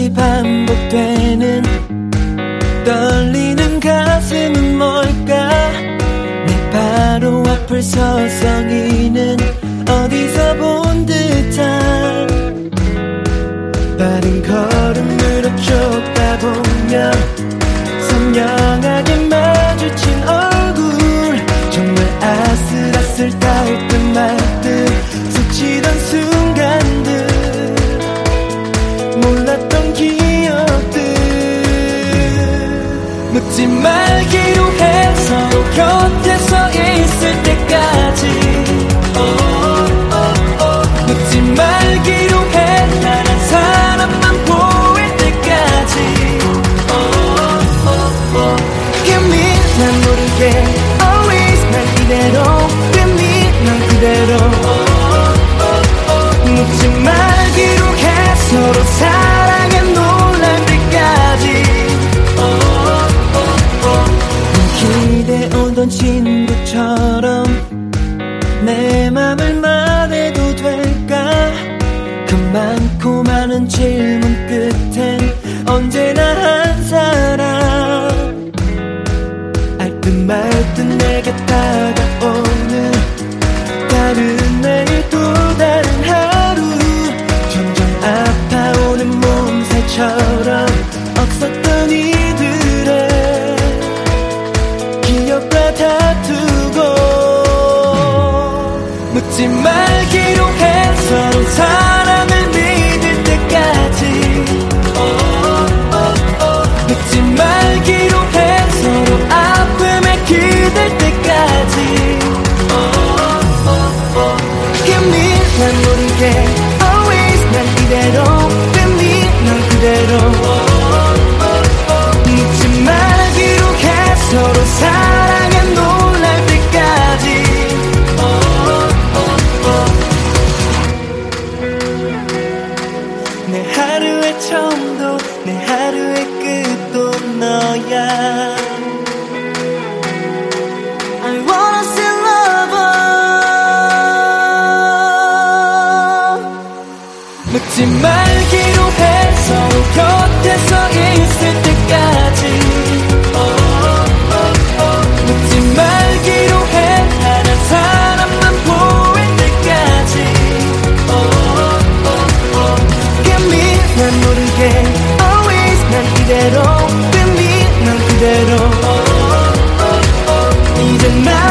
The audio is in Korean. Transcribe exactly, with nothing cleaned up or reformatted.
다시 반복되는 떨리는 가슴은 뭘까? 내 바로 앞을 서성이는 어디서 본 듯한 빠른 걸음으로 쫓다 보면 선명하게 마주친 얼굴, 정말 아슬아슬 닿을 듯 말 듯 스치던 순간들, 몰랐던 기억들. 묻지 말기로 해, 서로 곁에서 있을 때까지. oh, oh, oh. 묻지 말기로 해, 다른 사람만 보일 때까지. oh, oh, oh. Give me, 난 모르게 always 난 이대로 Give me, 난 그대로 oh, oh, oh. 묻지 말기로 해, 서로 사랑에 놀랄 때까지. oh, oh, oh. 기대오던 친구처럼 내 맘을 말해도 될까? 그 많고 많은 질문 끝엔 언제나 한 사람, 알 듯 말 듯 내게 다가오는 다른 내일 또 다른 하루, 점점 아파오는 몸살처럼 없었던 이들의 기억과 다투고. 묻지 말기로 해, 서로 사랑을 믿을 때까지. oh, oh, oh. 묻지 말기로 해, 서로 아픔에 기댈 때까지. oh, oh, oh. Give me, 난 모르게 always 난 이대로 Give me, 난 그대로 oh, oh, oh. 묻지 말기로 해, 서로 사랑에 놀랄 때까지. 내 하루의 처음도 내 하루의 끝도 너야. I wanna see love. 묻지 말기로 해, 서로 곁에서 있을 때까지. oh, oh, oh. 묻지 말기로 해, 다른 사람만 보일 때까지. oh, oh, oh. 난 모르게 always 난 이대로 With me 난 그대로 oh, oh, oh. 이제 나